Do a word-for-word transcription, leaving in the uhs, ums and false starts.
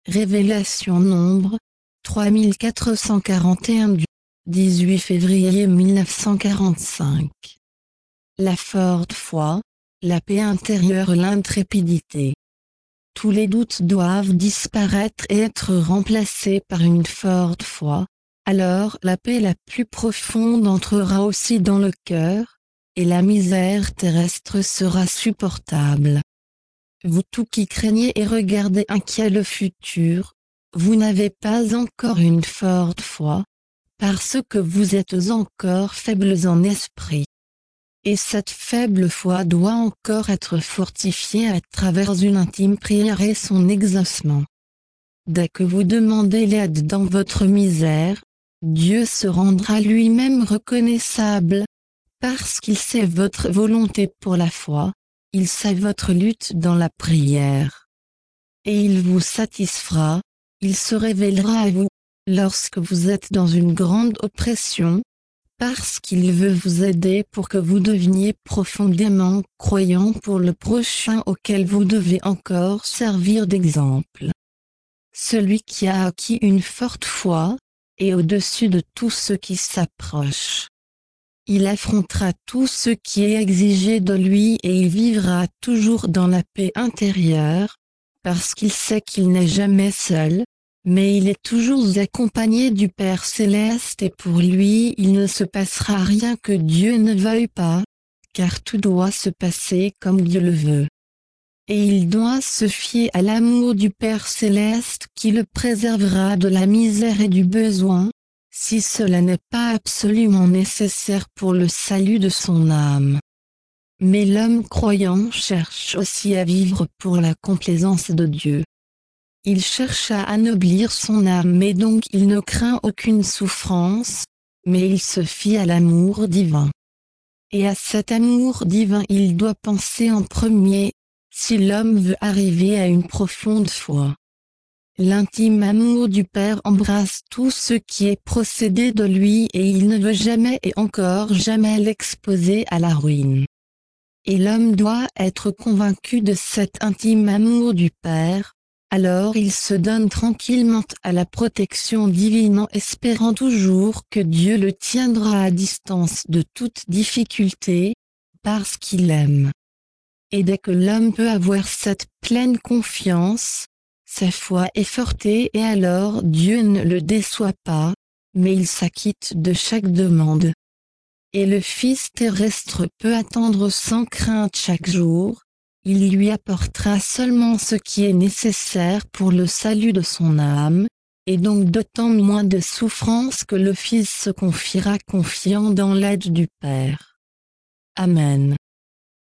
Révélation Nombre, trois mille quatre cent quarante et un du dix-huit février mille neuf cent quarante-cinq. La forte foi, la paix intérieure, l'intrépidité. Tous les doutes doivent disparaître et être remplacés par une forte foi, alors la paix la plus profonde entrera aussi dans le cœur, et la misère terrestre sera supportable. Vous tous qui craignez et regardez inquiet le futur, vous n'avez pas encore une forte foi, parce que vous êtes encore faibles en esprit. Et cette faible foi doit encore être fortifiée à travers une intime prière et son exaucement. Dès que vous demandez l'aide dans votre misère, Dieu se rendra lui-même reconnaissable, parce qu'il sait votre volonté pour la foi, il sait votre lutte dans la prière. Et il vous satisfera, il se révélera à vous, lorsque vous êtes dans une grande oppression, parce qu'il veut vous aider pour que vous deveniez profondément croyant pour le prochain auquel vous devez encore servir d'exemple. Celui qui a acquis une forte foi, est au-dessus de tout ce qui s'approche. Il affrontera tout ce qui est exigé de lui et il vivra toujours dans la paix intérieure, parce qu'il sait qu'il n'est jamais seul, mais il est toujours accompagné du Père Céleste et pour lui il ne se passera rien que Dieu ne veuille pas, car tout doit se passer comme Dieu le veut. Et il doit se fier à l'amour du Père Céleste qui le préservera de la misère et du besoin, si cela n'est pas absolument nécessaire pour le salut de son âme. Mais l'homme croyant cherche aussi à vivre pour la complaisance de Dieu. Il cherche à anoblir son âme et donc il ne craint aucune souffrance, mais il se fie à l'amour divin. Et à cet amour divin il doit penser en premier, si l'homme veut arriver à une profonde foi. L'intime amour du Père embrasse tout ce qui est procédé de lui et il ne veut jamais et encore jamais l'exposer à la ruine. Et l'homme doit être convaincu de cet intime amour du Père, alors il se donne tranquillement à la protection divine en espérant toujours que Dieu le tiendra à distance de toute difficulté, parce qu'il aime. Et dès que l'homme peut avoir cette pleine confiance, sa foi est fortée et alors Dieu ne le déçoit pas, mais il s'acquitte de chaque demande. Et le Fils terrestre peut attendre sans crainte chaque jour, il lui apportera seulement ce qui est nécessaire pour le salut de son âme, et donc d'autant moins de souffrance que le Fils se confiera confiant dans l'aide du Père. Amen.